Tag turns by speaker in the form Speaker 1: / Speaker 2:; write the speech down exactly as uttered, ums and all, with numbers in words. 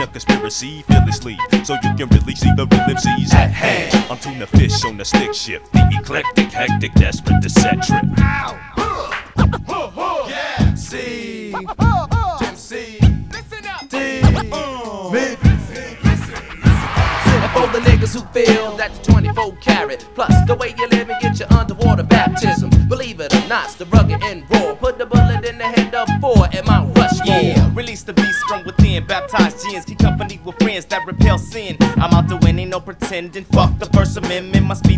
Speaker 1: a conspiracy fearlessly, so you can really see the real M Cs at hand. I'm tuna fish on the stick shift, the eclectic, hectic, desperate to set trip.
Speaker 2: Ow! Yeah! C. Jim C. Listen up! D. Me.
Speaker 3: And for the niggas who feel that the twenty-four carat plus the way you live and get your underwater baptism. Believe it or not, it's the rugged and raw. Put the bullet in the head of four at Mount Rushmore.
Speaker 4: Yeah, release the beast from within. Baptized gins, keep company with friends that repel sin. I'm out to win, ain't no pretending. Fuck the First Amendment, must be